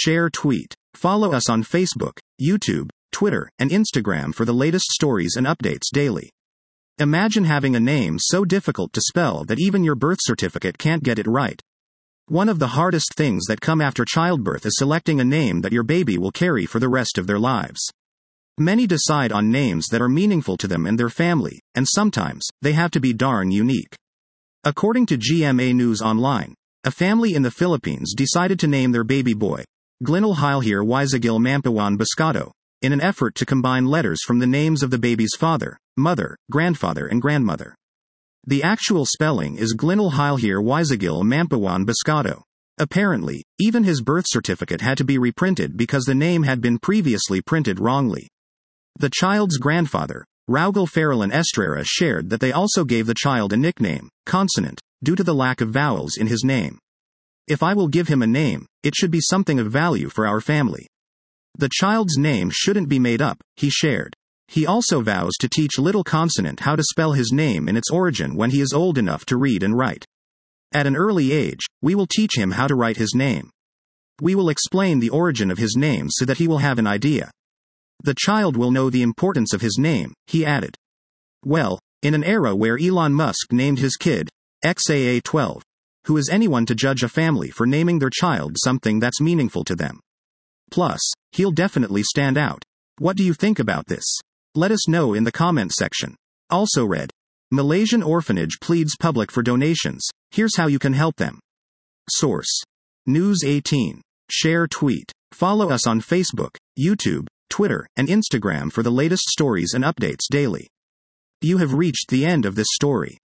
share, tweet. Follow us on Facebook, YouTube, Twitter, and Instagram for the latest stories and updates daily. Imagine having a name so difficult to spell that even your birth certificate can't get it right. One of the hardest things that come after childbirth is selecting a name that your baby will carry for the rest of their lives. Many decide on names that are meaningful to them and their family, and sometimes, they have to be darn unique. According to GMA News Online, a family in the Philippines decided to name their baby boy, Glinel Hilhir Wisagil Mampawan Biscado, in an effort to combine letters from the names of the baby's father, mother, grandfather and grandmother. The actual spelling is Glinel Hilhir Wisagil Mampawan Biscado. Apparently, even his birth certificate had to be reprinted because the name had been previously printed wrongly. The child's grandfather, Raugel Farilan Estrella, shared that they also gave the child a nickname, Consonant, due to the lack of vowels in his name. If I will give him a name, it should be something of value for our family. The child's name shouldn't be made up, he shared. He also vows to teach little Consonant how to spell his name in its origin when he is old enough to read and write. At an early age, we will teach him how to write his name. We will explain the origin of his name so that he will have an idea. The child will know the importance of his name, he added. Well, in an era where Elon Musk named his kid, XAA12, who is anyone to judge a family for naming their child something that's meaningful to them? Plus, he'll definitely stand out. What do you think about this? Let us know in the comment section. Also read, Malaysian orphanage pleads public for donations. Here's how you can help them. Source: News 18. Share, tweet. Follow us on Facebook, YouTube, Twitter, and Instagram for the latest stories and updates daily. You have reached the end of this story.